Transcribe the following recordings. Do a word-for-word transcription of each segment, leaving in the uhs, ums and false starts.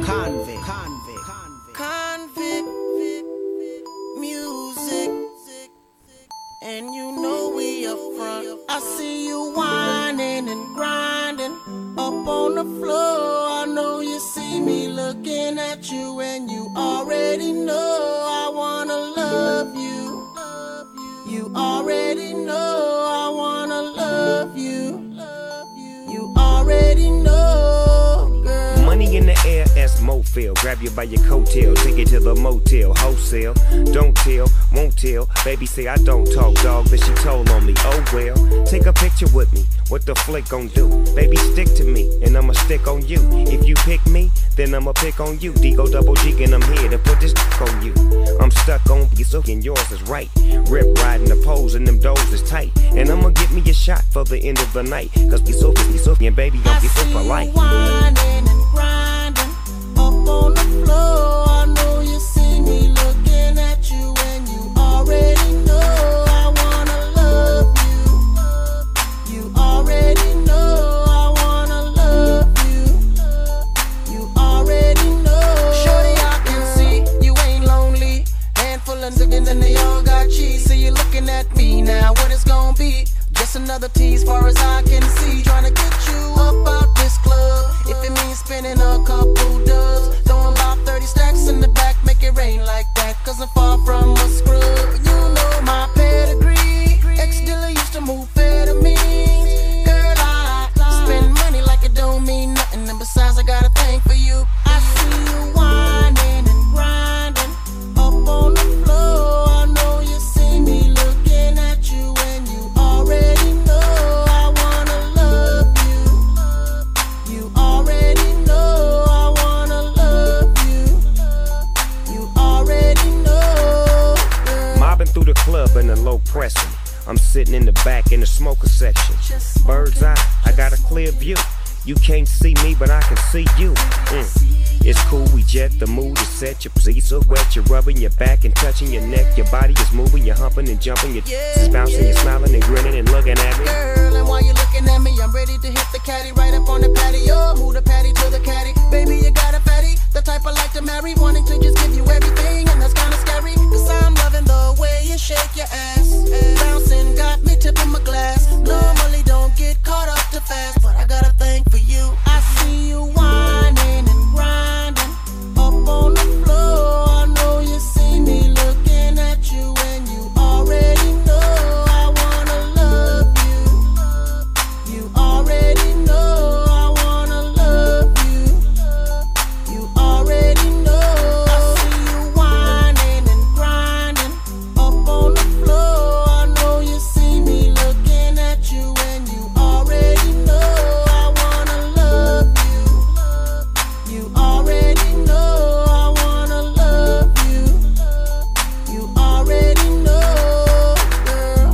convict, convict, convict, music, and you know we up front. I see you whining and grinding up on the floor. I know you see me looking at you, and you already know I wanna love you. You already know I wanna love you. You already know, girl. Money in the air as Mofil. Grab you by your coattail, take it to the motel, wholesale. Don't tell, won't tell. Baby say I don't talk, dog, but she told on me. Oh well, take a picture with me. What the flick gon' do? Baby, stick to me, and I'ma stick on you. If you pick me, then I'ma pick on you. Digo double G, and I'm here to put this on you. I'm stuck on you, so and yours is right. Rip riding the poles, and them doors is tight. And I'ma get me a shot for the end of the night. Cause we so, we so, and baby, don't get so polite. Whining and grinding up on the floor. I know you see me looking at you, and you already know I wanna love you. You already know I wanna love you. You already know. Shorty, I can see you ain't lonely. Handful of niggas and they all got cheese. So you looking at me now, what it's gonna be? Just another tease far as I can see. Tryna get you up out this club. If it means spending a couple dubs, throwing about thirty stacks in the back, make it rain like that. Cause I'm far from a scrub. You know my pedigree. Ex-dealer used to move amphetamines. Girl, I spend money like it don't mean nothing. And besides, I got a thing for you. I see you whining and grinding up on the floor. I know you see me looking at you, and you already know I wanna love you. You already know I wanna love you. You already know, girl. Mobbing through the club in a low pressing. I'm sitting in the back in the smoker section. Bird's eye, I got a clear view. You can't see me, but I can see you. Mm. It's cool, we jet, the mood is set. Your pleats are wet, you're rubbing your back and touching your neck. Your body is moving, you're humping and jumping. Your yeah, is bouncing, yeah. You're smiling and grinning and looking at me. Girl, and while you're looking at me, I'm ready to hit the caddy right up on the patio. Move the patty to the caddy. Baby, you got a fatty, the type I like to marry. Wanting to just give you everything, and that's kinda scary. Cause I'm loving the way you shake your ass. Bouncing got me tipping my glass. Normally don't get caught up too fast, but I got a thing for you. I see you whining and grinding up on the floor. I know you see me looking at you, and you already know I wanna love you. You already know I wanna love you. You already know. I see you whining and grinding up on the floor. I know you see me looking at you, and you already know I wanna love you. You already know I wanna love you. You already know, girl.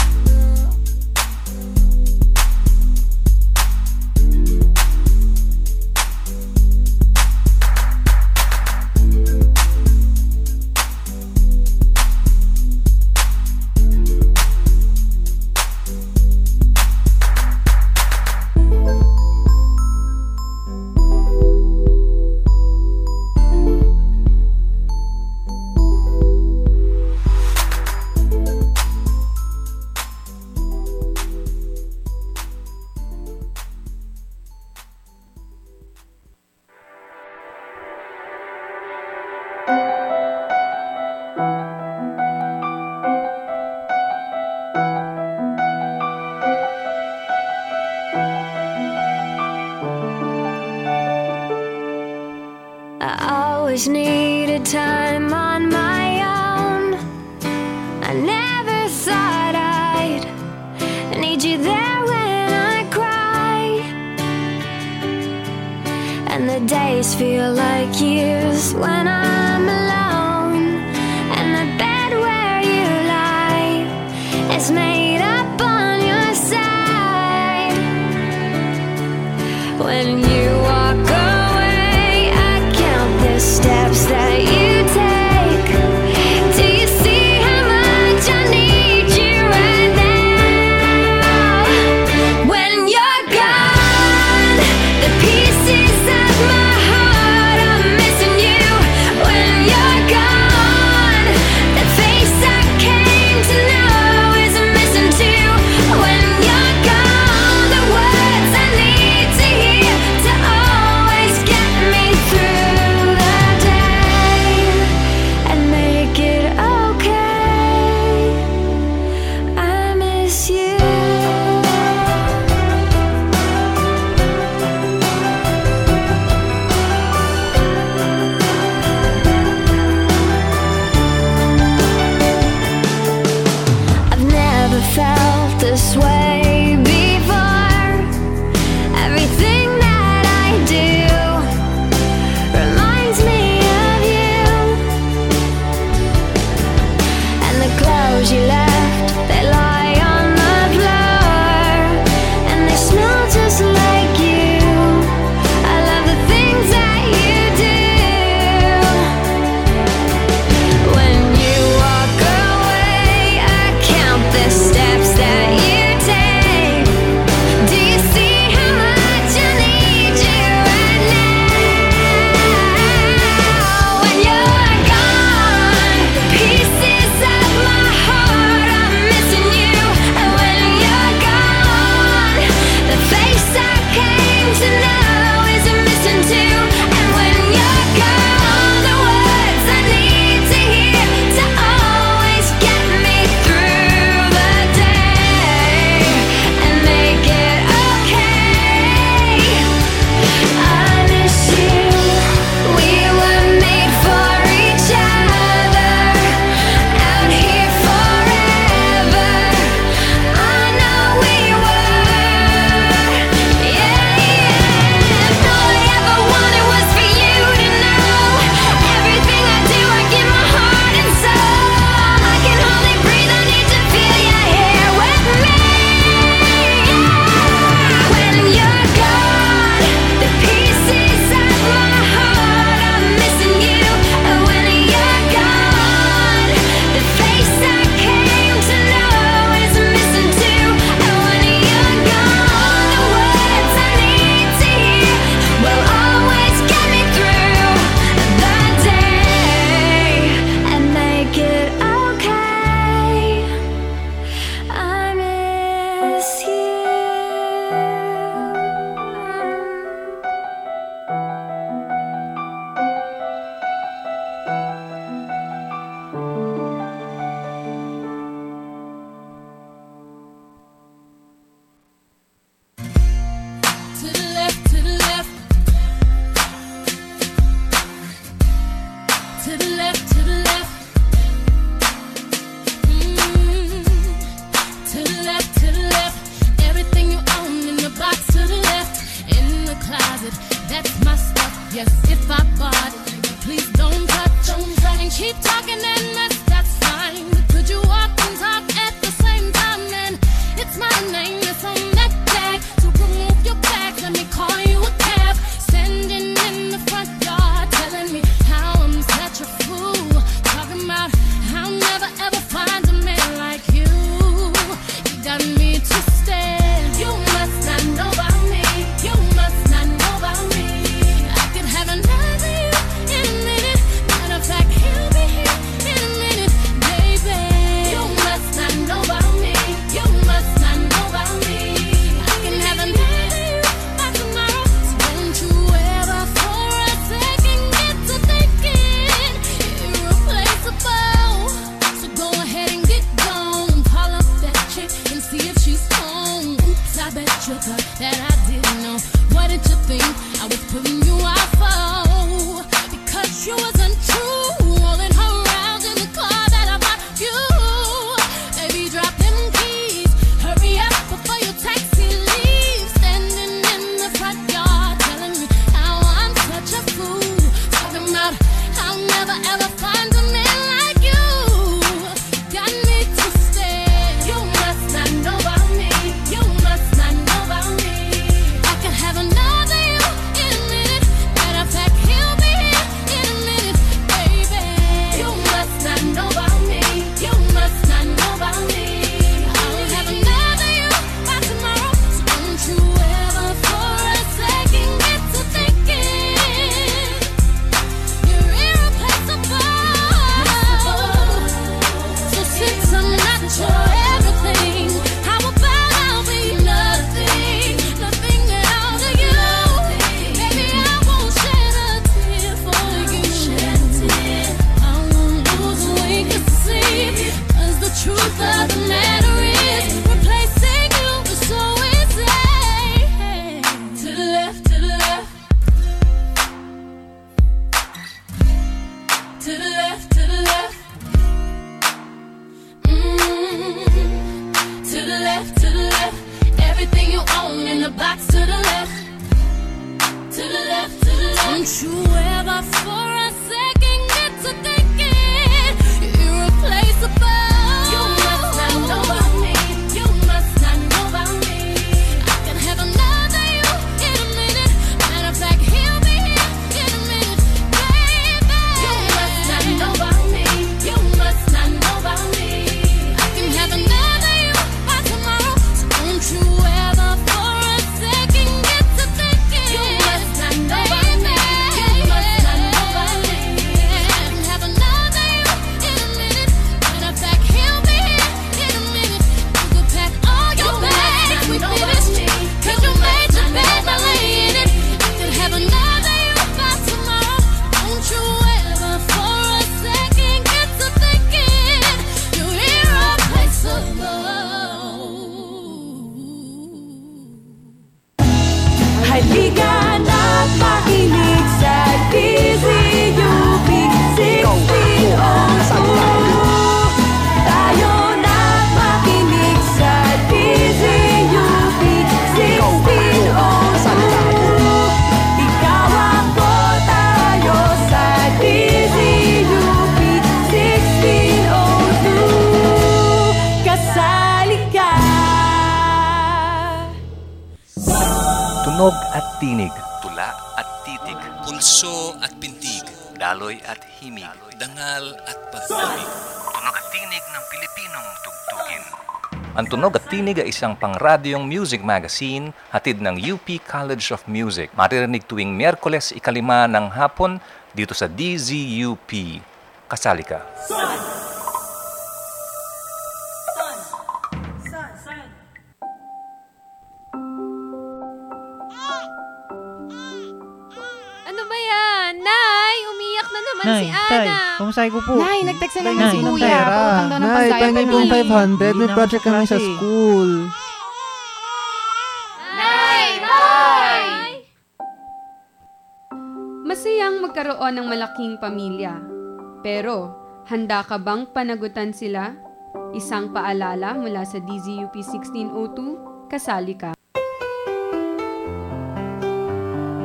I always needed time on my own. I never thought I'd need you there when I cry. And the days feel like years when I'm alone. And the bed where you lie is made up on your side. When you walk away, I count the steps that you take. Do you see how much I need you right now? When you're gone, the pieces of my heart are closet. That's my stuff, yes, if I bought it. Please don't touch, don't touch. And keep talking and mess, that's fine. But could you walk and talk at the same time? And it's my name that's on that tag. So remove your back, let me call you a cab. Standing in the front yard, telling me how I'm such a fool. Talking about I'll never ever find a man like you. You got me twisted. You must not know about me. You must not know about me. I could have another you in a minute. Matter of fact, he'll be here in a minute, baby. You must not know about me. You must not know about me. I can have another you by tomorrow. So don't you ever for a second get to thinking irreplaceable. So go ahead and get gone. Call up that chick and see if she's home. Oops, I bet you thought that I didn't know. What did you think I was putting you out for? Because you wasn't true. Rolling her around in the car that I bought you. Baby, drop them keys. Hurry up before your taxi leaves. Standing in the front yard, telling me how I'm such a fool. Talking about I'll never ever find a man like you. Got me twisted. You must not know about me. You must not know about me. I could have another you in a minute. Matter of fact, he'll be here in a minute, baby. You must not know about me. You must not know about me. I'll have another you by tomorrow. So don't you ever for a second get to thinking you're irreplaceable. So since I'm not your everything, how about I'll be nothing, nothing at all to you? Baby, I won't shed a tear for you. I won't lose a wink of sleep. 'Cause the truth of the matter is, replacing you is so easy. To the left, to the left. To the left, to the left. Mm. To the left, to the left. Everything you own in the box to the left. To the left, to the left. Don't you ever for a second get to thinking you're irreplaceable. You must not know about me. You must not know about me. I can have another you in a minute. Matter of fact, he'll be here in a minute, baby. You must not know about me. You must not know about me. I can have another you by tomorrow. So don't you ever for a second get to thinking you must not know about me. You must not know about me. I can have another you in a minute. Matter of fact, he'll be here in a minute. You could pack all your bags, we finished. 'Cause you made your bed, now lay in it. I could have another you by tomorrow. Don't you ever for a second get to thinking you're irreplaceable. Halika na't makinig sa D Z U P sixteen oh two. Tayo na't makinig sa D Z U P sixteen oh two. Ikaw ako, tayo sa D Z U P sixteen oh two. Kasali ka. Tunog at tinig, tula at titig, Pulso at pintig, daloy at himig, dangal at pag-ibig. tunog at tinig ng Pilipinong tugtugin. Ang Tunog at Tinig ay isang pangradyong music magazine hatid ng U P College of Music. Maririnig tuwing Miyerkules ikalima ng hapon dito sa D Z U P. Kasali ka. Ano ba yan? Nay, umiyak na naman Nay, si tay, Ana. pamasahe ko po. Nay, nag-text na Nay, naman si ng Kuya. pera. Pautang daw ng Nay, pang-diaper pangin pong niya. five hundred. May Hindi project na kami sa klase. school. Nay! Nay! Masayang magkaroon ng malaking pamilya. Pero, handa ka bang panagutan sila? Isang paalala mula sa D Z U P sixteen oh two, kasali ka.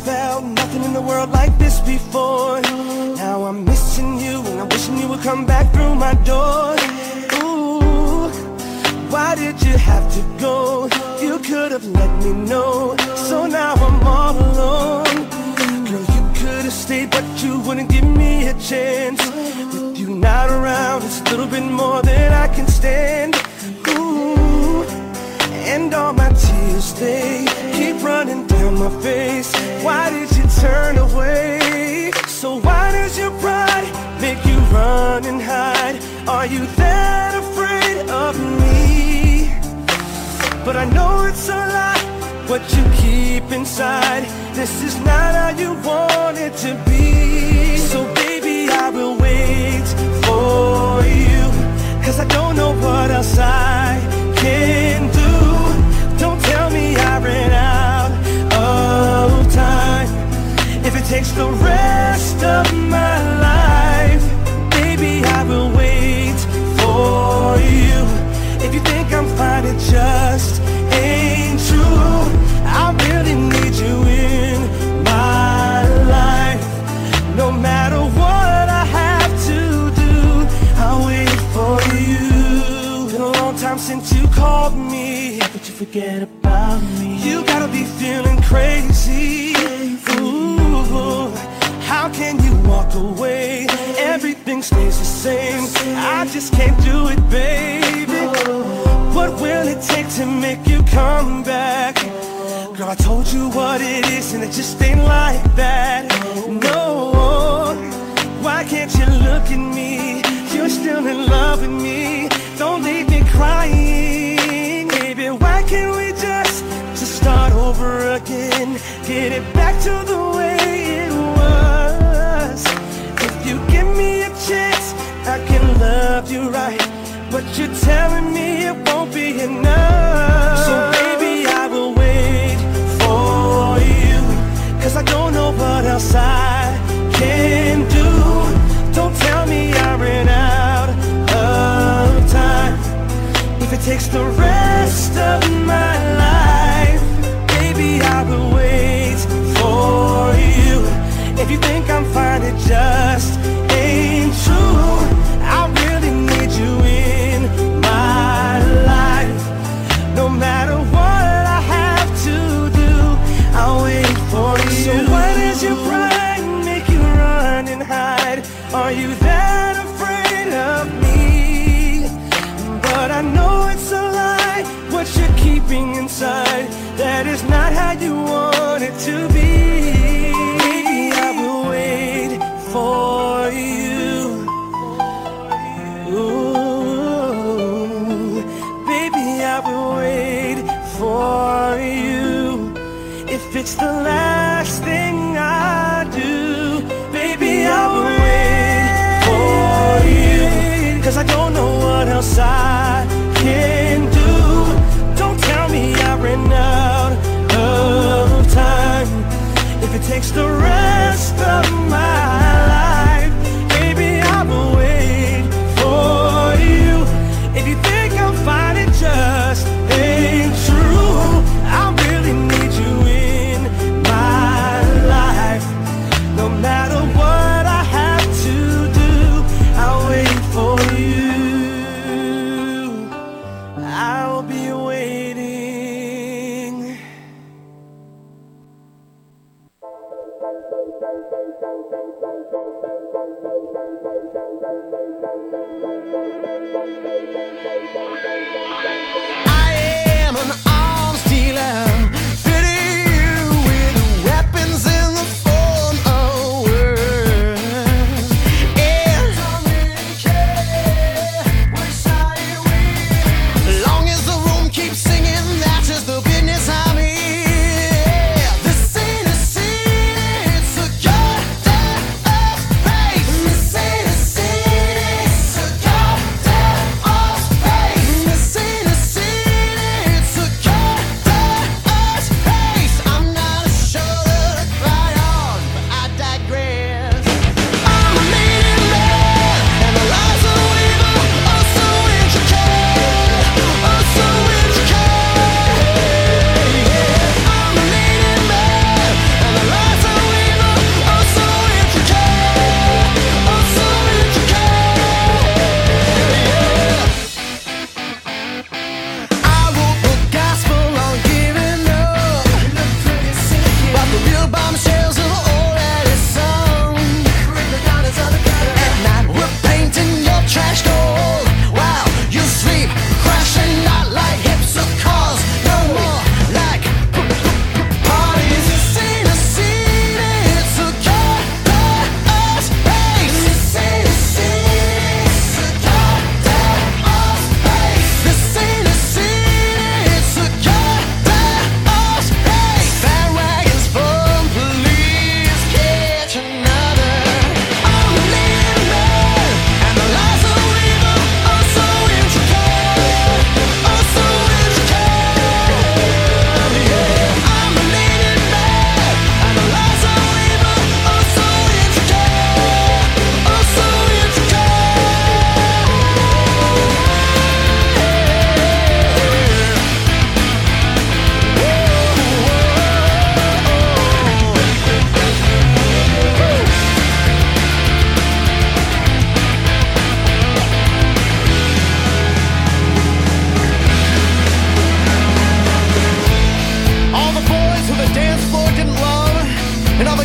felt nothing in the world like this before. Now I'm missing you and I'm wishing you would come back through my door. Ooh, why did you have to go? You could have let me know. So now I'm all alone. Girl, you could have stayed, but you wouldn't give me a chance. With you not around, it's a little bit more than I can stand. Ooh, and all my tears, they keep running down my face. Why did you turn away? So why does your pride make you run and hide? Are you that afraid of me? But I know it's a lie, what you keep inside. This is not how you want it to be. So baby, I will wait for you, cause I don't know what else I can do. Don't tell me I ran out of time. If it takes the rest of my life, baby, I will wait for you. If you think I'm fine, it just ain't true. I really need you in my life. No matter what I have to do, I'll wait for you. Been a long time since you called me, but you forget about me. You gotta be feeling crazy. Ooh, how can you walk away? Everything stays the same. I just can't do it, baby. What will it take to make you come back? Girl, I told you what it is and it just ain't like that. No, why can't you look at me? You're still in love with me. Don't leave me crying, baby. Why can't we just, just start over again? Get it back to the way it was. If you give me a chance, I can love you right. But you're telling me it won't be enough. So baby, I will wait for you, cause I don't know what else I can do. Don't tell me I ran out of time. If it takes the rest of my life, baby, I will wait for you. If you think I'm fine, it just ain't true. I really need you in my life. No matter what I have to do, I'll wait for you. So why does your pride make you run and hide? Are you that afraid of me? But I know it's a lie, what you're keeping inside. That is not how you want it to be. Baby, I will wait for you. Ooh, baby, I will wait for you. If it's the last thing I do, baby, I will wait for you. Cause I don't know what else I can do. Don't tell me I ran out of time. If it takes the rest of my life, baby, I will wait for you. If you think I'm fine, it just ain't true. I really need you in my life. No matter what I have to do, I'll wait for you. I'll be waiting. I am an arms dealer, fitting you with weapons in the form of words. And don't really care which side you win. Long as the room keeps singing, that's just the business I'm in. This ain't a scene, it's a goddamn place. This ain't a scene, it's a goddamn place. This ain't a scene, it's a goddamn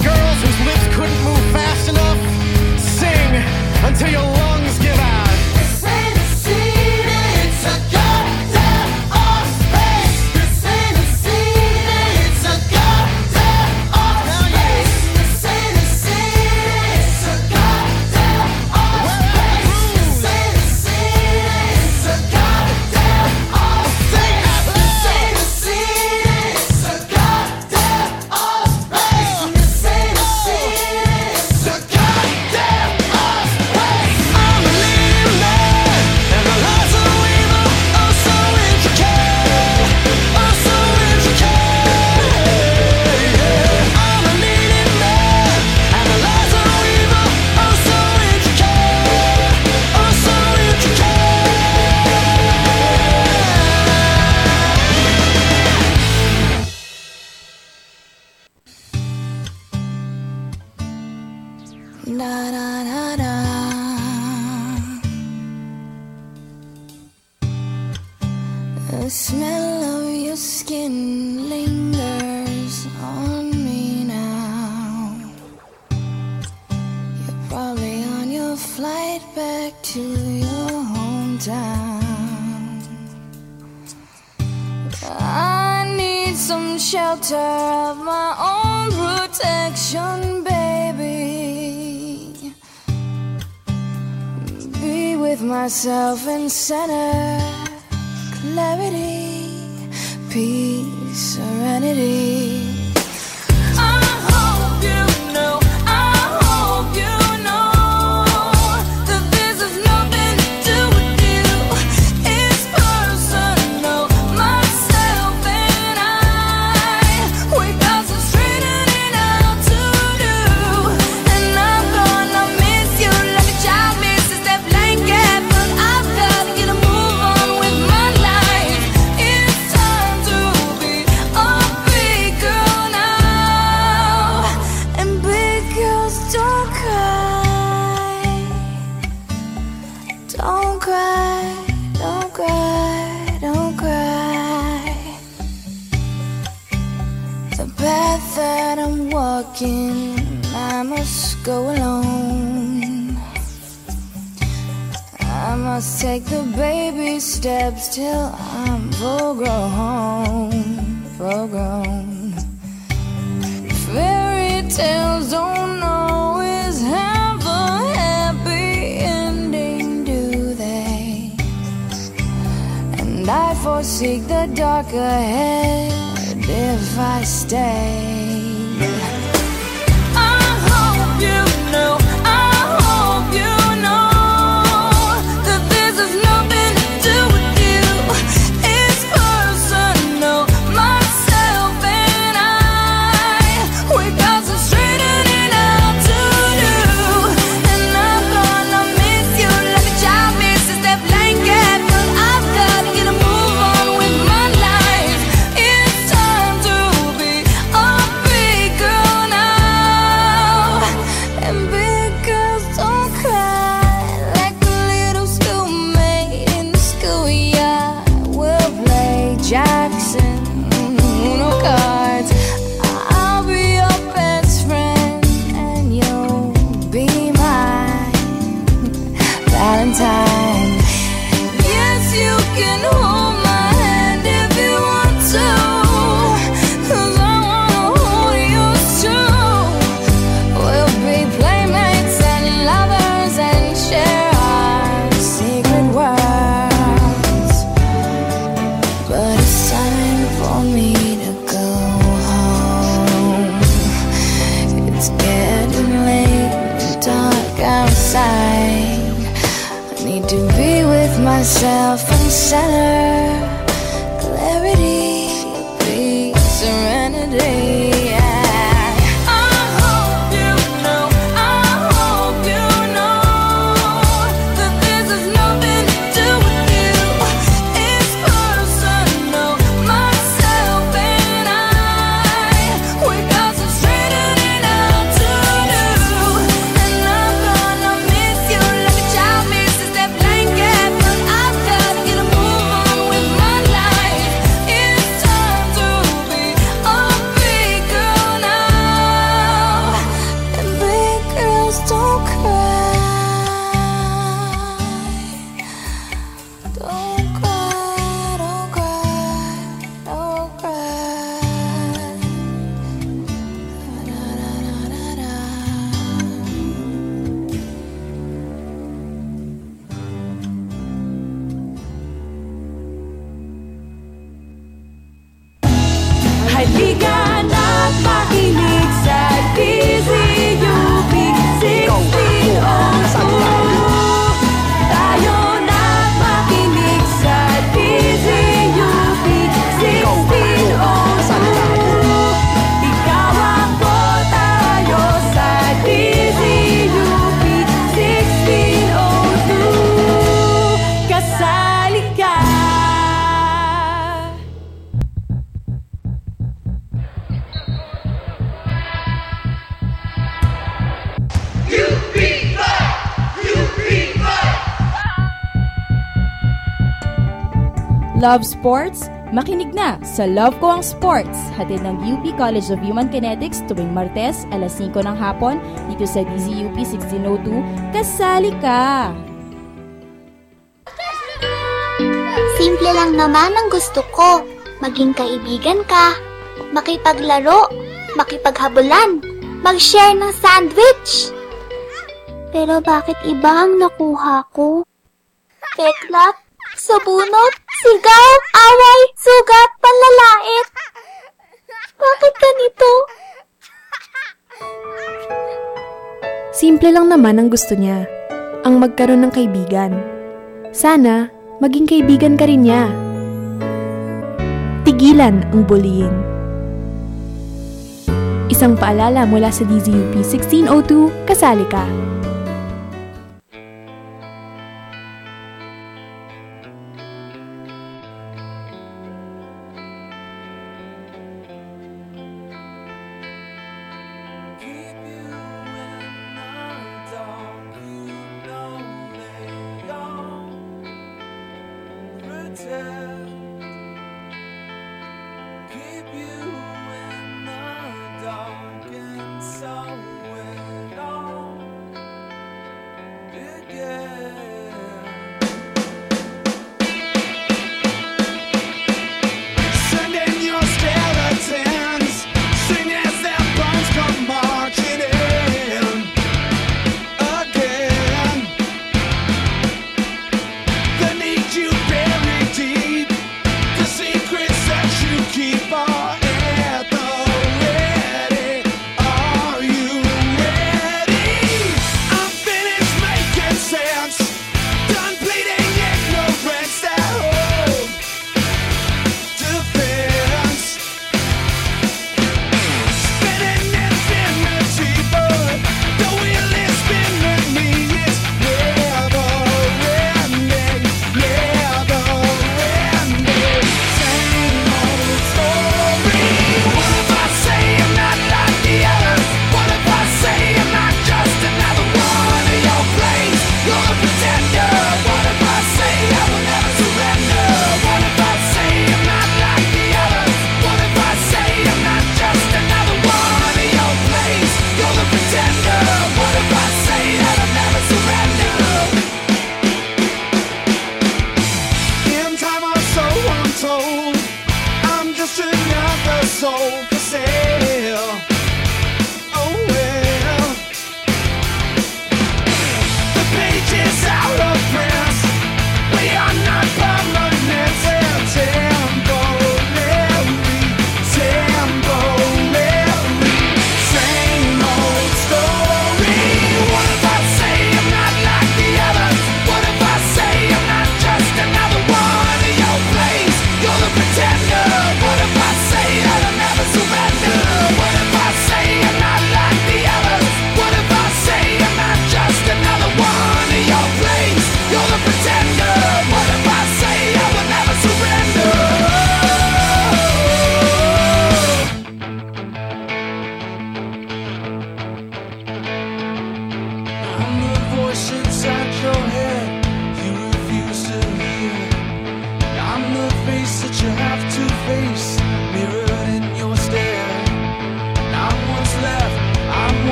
girls whose lips couldn't move fast enough, sing until your lungs give out. This ain't a scene, it's a goddamn art space. This ain't a scene, it's a goddamn art space. This ain't a scene, it's a goddamn art space. This ain't a scene, it's a goddamn art space. This ain't a scene, it's a goddamn art space. This ain't a scene, it's a goddamn art space. I'm a leading man, and the lies of the weaver are so intricate, are so intricate. I'm a leading man, and the lies of the weaver are so intricate, are so intricate. Da da da da. The smell of your skin lingers on me now. You're probably on your flight back to your hometown. I need some shelter of my own protection, baby. Be with myself in center, clarity, peace, serenity. I hope you know, I hope you know that this has nothing to do with you. It's personal, myself and I. We got some straightening out to do, and I'm gonna miss you like a child misses that blanket. But I've gotta get a move on with my life. It's time to be a big girl now. And big girls don't cry. Don't cry, don't cry, don't cry. The path that I'm walking, I must go alone. I must take the baby steps till I'm full grown, full grown. Fairy tales don't always have a happy ending, do they? And I forsake the dark ahead if I stay. I hope you know, I hope you know that this has nothing to do with you. It's personal, myself and I. We got some straightening out to do, and I'm gonna miss you like a child misses that blanket. But I've gotta get a move on with my life. It's time to be a big girl now. And big girls don't cry like a little schoolmate in the schoolyard. We'll play Jackson, Uno cards. I'll be your best friend, and you'll be my Valentine. Yes, you can hold my hand if you want to, 'cause I wanna hold yours too. We'll be playmates and lovers and share our secret worlds. But it's time for me to go home. It's getting late and dark outside. I need to be with myself in center, clarity, peace, serenity. I hope you know, I hope you know that this has nothing to do with you. It's personal, myself and I. We got some straightening out to do, and I'm gonna miss you like a child misses that blanket. But I've gotta get a move on with Love sports? Makinig na sa Love Ko Ang Sports, hatid ng U P College of Human Kinetics tuwing Martes, alas singko ng hapon, dito sa D Z U P sixteen oh two. Kasali ka! Simple lang naman ang gusto ko. Maging kaibigan ka, makipaglaro, makipaghabulan, mag-share ng sandwich. Pero bakit iba ang nakuha ko? Peklat, sabunot, sigaw, away, sugat, panlalait. Bakit ganito? Simple lang naman ang gusto niya, ang magkaroon ng kaibigan. Sana, maging kaibigan ka rin niya. Tigilan ang bullying. Isang paalala mula sa D Z U P sixteen oh two, kasali ka.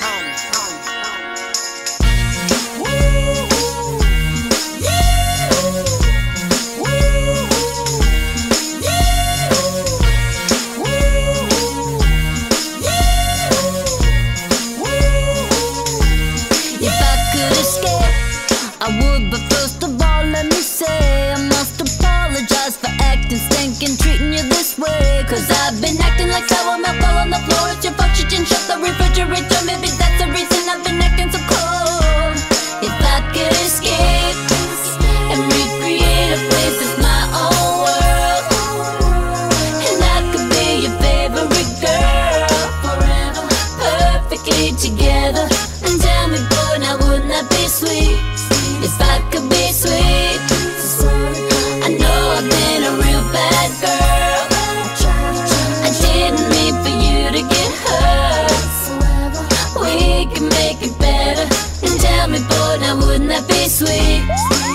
If I could escape, I would, but first of all, let me say I must apologize for acting stinking, treating you this way. Cause I've been acting like sour milk all on the floor. It's your fault you didn't shut the refrigerator. Maybe that's the reason I've been acting so cold. If I could escape and recreate a place that's my own world, and I could be your favorite girl forever, perfectly together. And tell me, boy, now wouldn't that be sweet? If I could be sweet. I know I've been a real bad girl. I didn't mean for you to get hurt. We can make it better. And tell me, boy, now wouldn't that be sweet?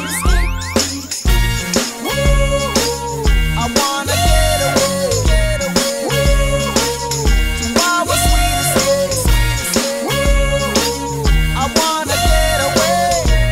I wanna get away, get away to our sweet escape. I wanna get away,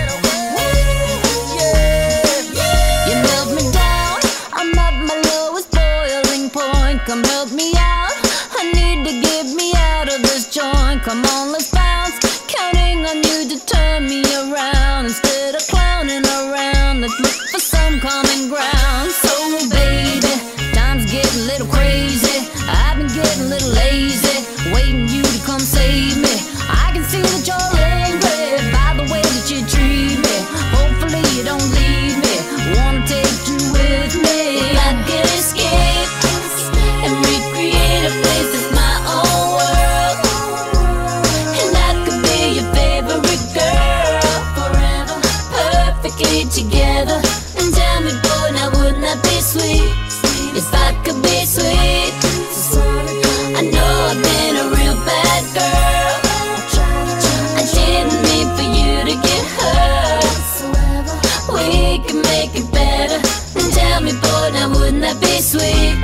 yeah. You melt me down, I'm at my lowest boiling point. Come help me out, I need to get me out of this joint. Come on, let's bounce, counting on you to turn me around. Instead of clowning around, let's look for some common ground. So baby, time's getting a little crazy. I've been getting a little lazy, waiting you to come save me. I can see that you're angry by the way that you treat me. Hopefully you don't leave me, wanna take you with me. If I could escape and recreate a place that's my own world, and I could be your favorite girl forever, perfectly together. And tell me, boy, now wouldn't that be sweet? If I could be sweet. I know I've been a real bad girl. I didn't mean for you to get hurt. We can make it better. And tell me, boy, now wouldn't that be sweet?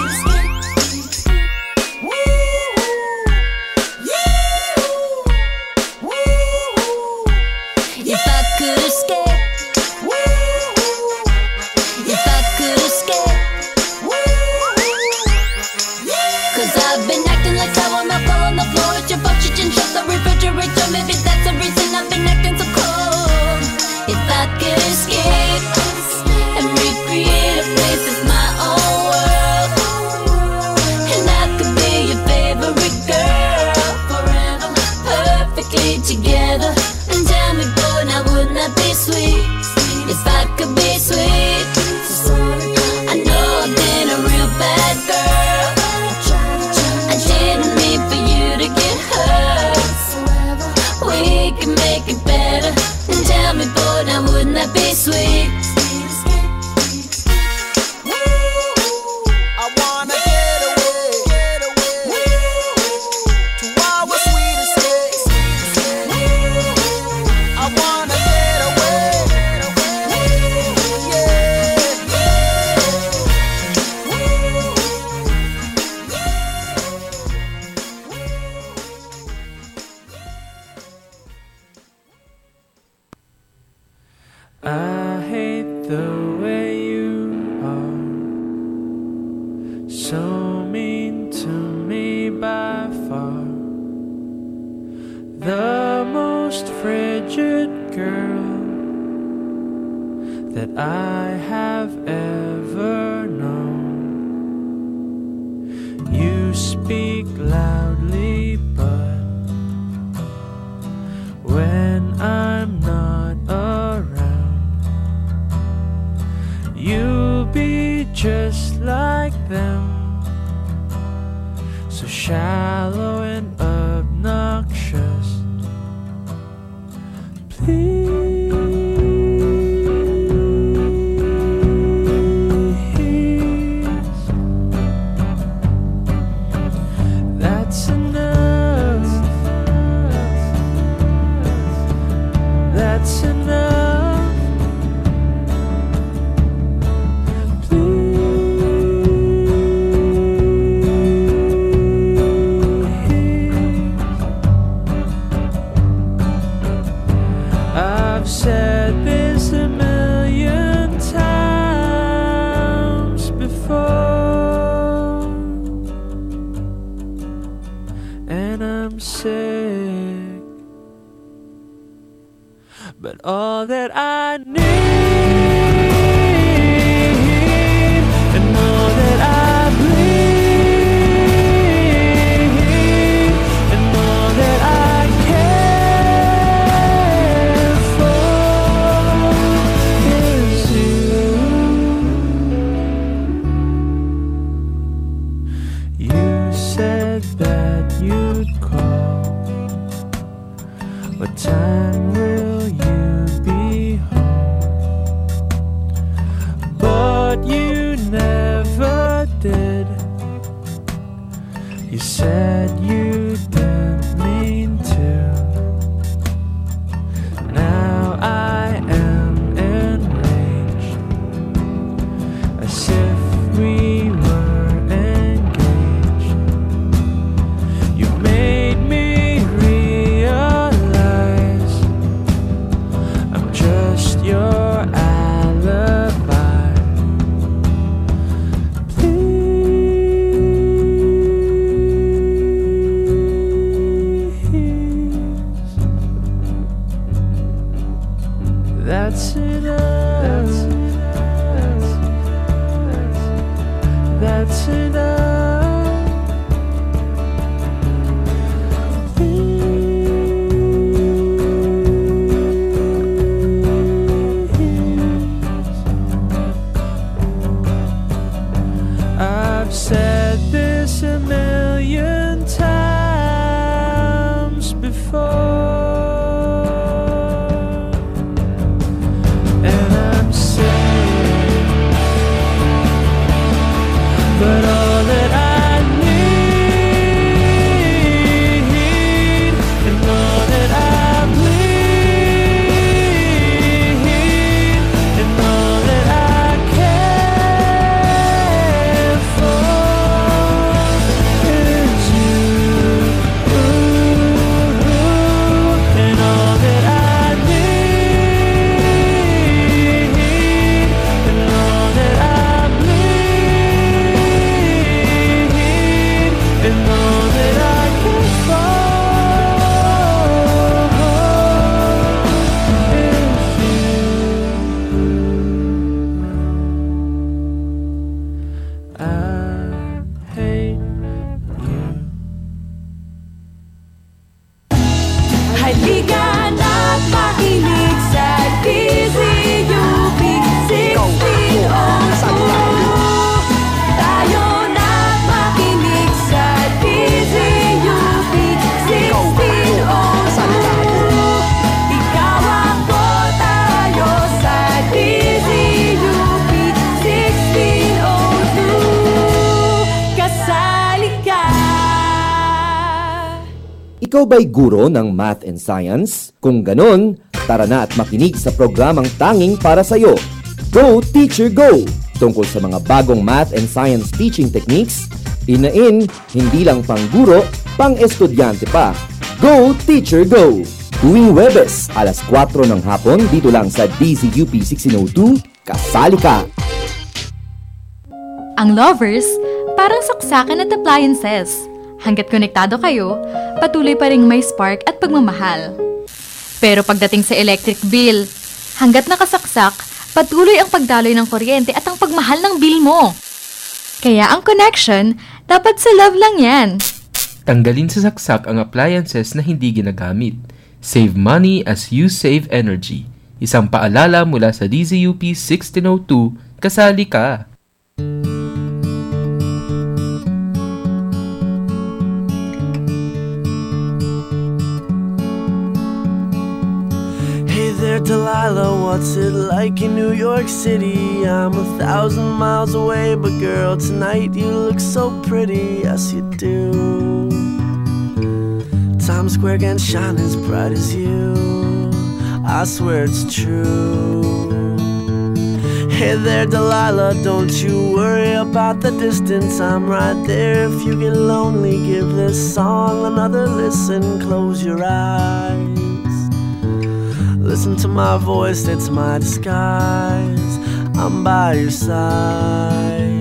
If I could escape, if I could escape, cause I've been acting like sour milk all on the floor. It's your fault you didn't shut the refrigerator. Maybe that's the reason I've been acting so cold. If I could escape and recreate a place that's my own world, and I could be your favorite girl forever, perfectly together. And tell me, boy, now wouldn't that be sweet? If I could be sweet. I know I've been a real bad girl. I didn't mean for you to get hurt. We can make it better. And tell me, boy, now wouldn't that be sweet? I wanna get away, get away to our sweet escape. I wanna get away, I hate the way you are, so mean to me by far, the most frigid girl that I have ever known. You speak loudly, but when I'm not around, you'll be just like them, so shallow and obnoxious. Please, that's enough. That's enough. Please. sick. But all that I need, and all that I bleed, and all that I care for is you. You said that you'd call. What time will you be home? But you never did. You said you didn't mean to. Now I am enraged, as if we were engaged. You made me realize I'm just your alibi. That's enough. That's enough. That's enough. I've said this a million times before. But all that I need, and all that I bleed, and all that I care for is you. And all that I need, and all that I and all that I can fall is you. I hate you. Halika na't makinig sa D Z U P sixteen oh two. Tayo na't makinig sa D Z U P sixteen oh two. Ikaw ako, tayo sa D Z U P sixteen oh two. Kasali ka. Ikaw ba'y guro ng math and science? Kung ganon, tara na at makinig sa programang tanging para sa'yo. Go Teacher Go! Tungkol sa mga bagong math and science teaching techniques, inain, hindi lang pang guro, pang estudyante pa. Go Teacher Go! Tuwing Webes, alas kwatro ng hapon, dito lang sa D Z U P sixteen oh two, kasali ka! Ang lovers, parang saksakan at appliances. Hanggat konektado kayo, patuloy pa ring may spark at pagmamahal. Pero pagdating sa electric bill, hanggat nakasaksak, patuloy ang pagdaloy ng kuryente at ang pagmahal ng bill mo. Kaya ang connection, dapat sa love lang yan. Tanggalin sa saksak ang appliances na hindi ginagamit. Save money as you save energy. Isang paalala mula sa D Z U P sixteen oh two, kasali ka! Hey there, Delilah, what's it like in New York City? I'm a thousand miles away, but girl, tonight you look so pretty, yes you do. Times Square can shine as bright as you, I swear it's true. Hey there, Delilah, don't you worry about the distance, I'm right there. If you get lonely, give this song another listen, close your eyes. Listen to my voice, it's my disguise, I'm by your side.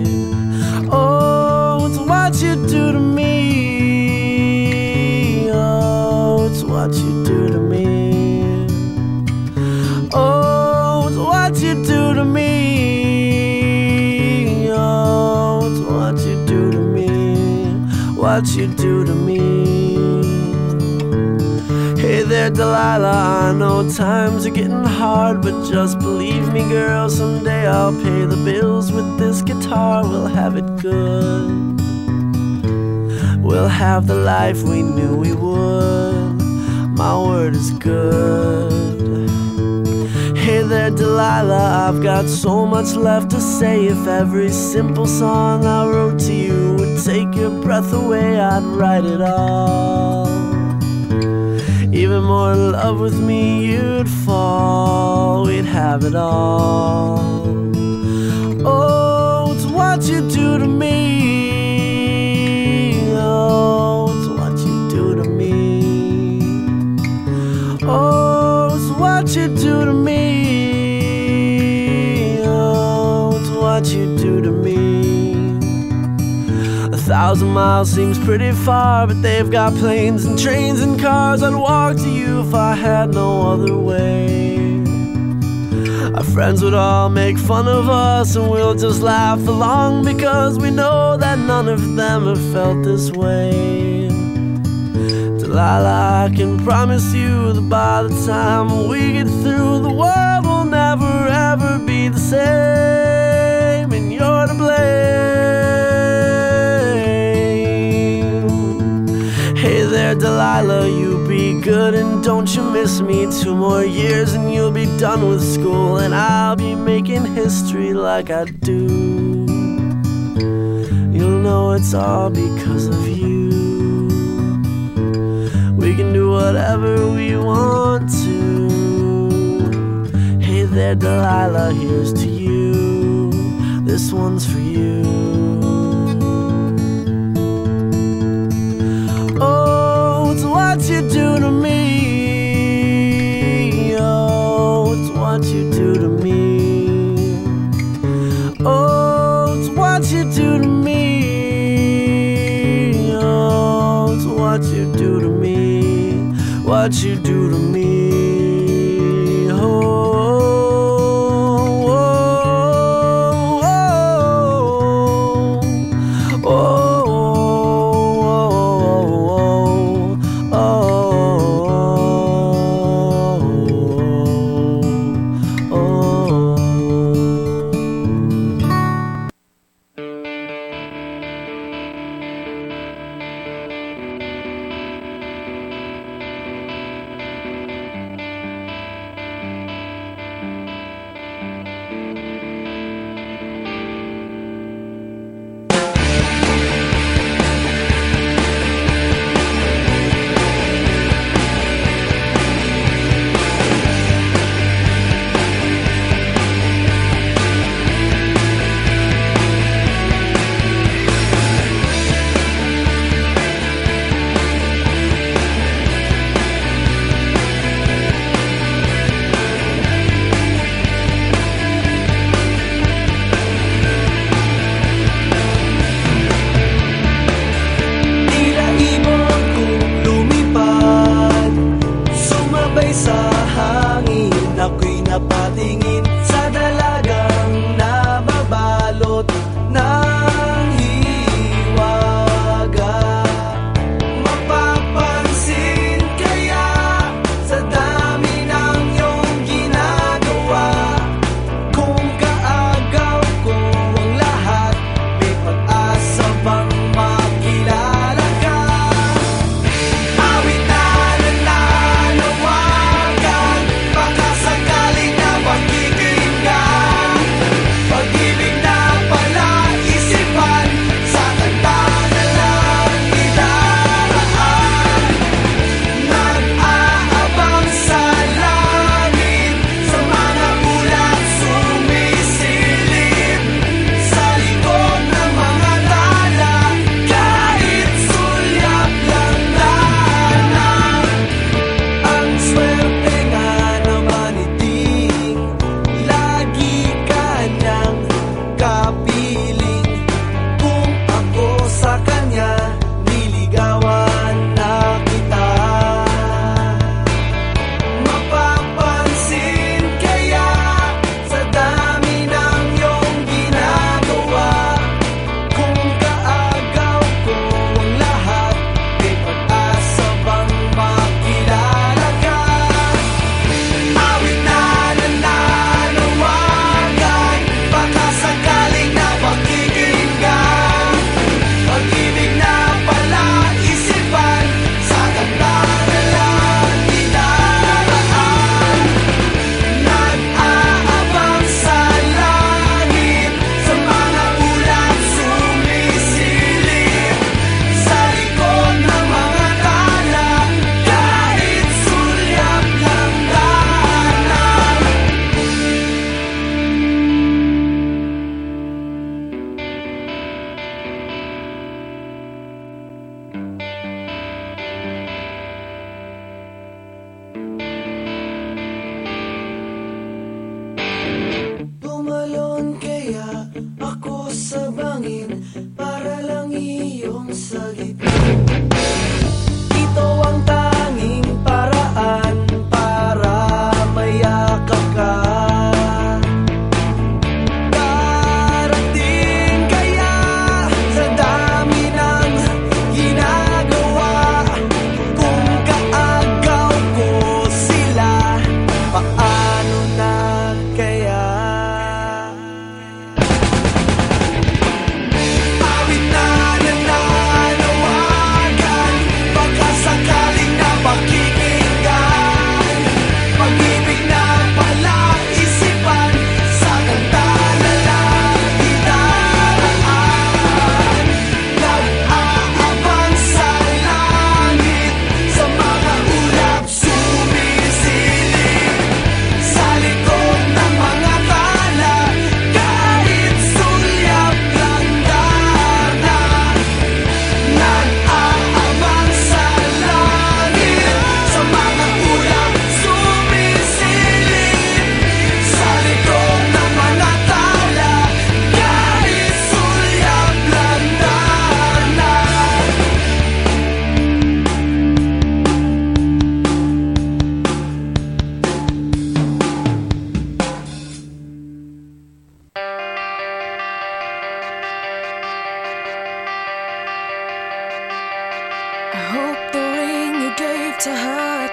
Oh, it's what you do to me, oh, it's what you do to me. Oh, it's what you do to me. Oh, it's what you do to me. What you do to me. Hey there, Delilah, I know times are getting hard, but just believe me, girl, someday I'll pay the bills with this guitar. We'll have it good. We'll have the life we knew we would. My word is good. Hey there, Delilah, I've got so much left to say. If every simple song I wrote to you would take your breath away, I'd write it all. Even more in love with me, you'd fall. We'd have it all. Oh, it's what you do to me. Oh, it's what you do to me. Oh, it's what you do to me. Oh, it's what you do to me. A thousand miles seems pretty far, but they've got planes and trains and cars. I'd walk to you if I had no other way. Our friends would all make fun of us, and we'll just laugh along, because we know that none of them have felt this way. Delilah, I can promise you that by the time we get through, the world will never ever be the same, and you're to blame. Hey there, Delilah, you be good and don't you miss me. Two more years and you'll be done with school, and I'll be making history like I do. You'll know it's all because of you. We can do whatever we want to. Hey there, Delilah, here's to you. This one's for you. Oh, it's what you do to me. Oh, it's what you do to me. Oh, it's what you do to me. Oh, it's what you do to me. What you do to me. Oh.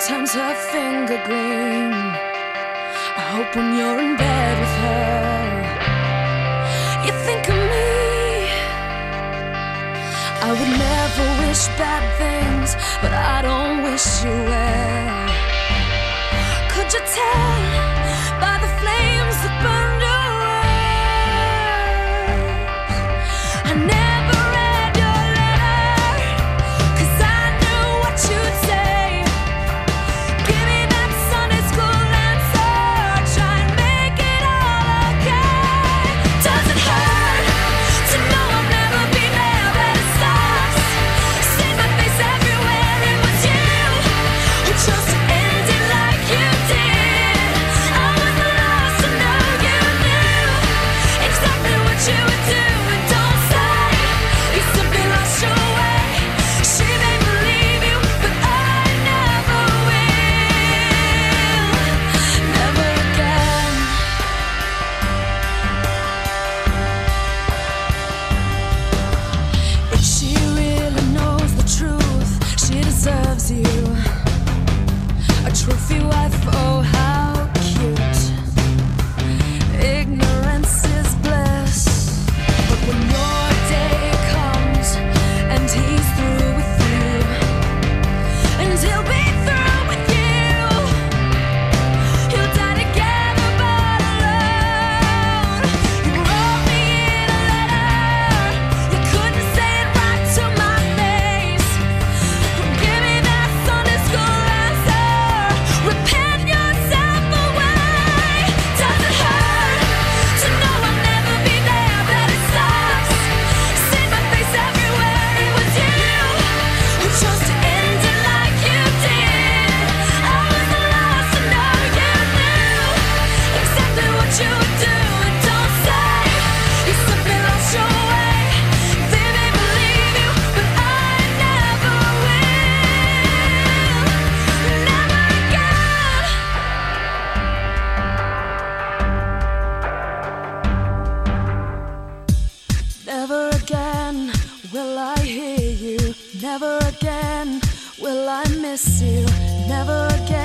turns her finger green. I hope when you're in bed with her, you think of me. I would never wish bad things, but I don't wish you well. Could you tell by the flames that burned your eyes? I never read your letter, 'cause I knew what you'd say. Give me that Sunday school answer, try and make it all okay. Does it hurt to know I'll never be there, but it sucks? See my face everywhere, it was you who chose to end it like you did. I was the last to know you knew exactly what you would do, and don't say you simply lost your way. She may believe you, but I never will. Never again. If she really knows the truth, she deserves you. A trophy wife, oh how cute. Ignorance is bliss, but when your day comes and he's through with you, and he'll be through with you, you'll die together but alone. You wrote me in a letter, you couldn't say it right to my face. Give me that Sunday school answer, repent yourself away. Does it hurt to know I'll never be there, but it sucks? See my face everywhere, it was you who chose to end it like you did. I was the last to know you knew exactly what you would do, and don't say you simply lost your way. They may believe you, but I never will. Never again. Never again will I hear you. Never again will I miss you. Never again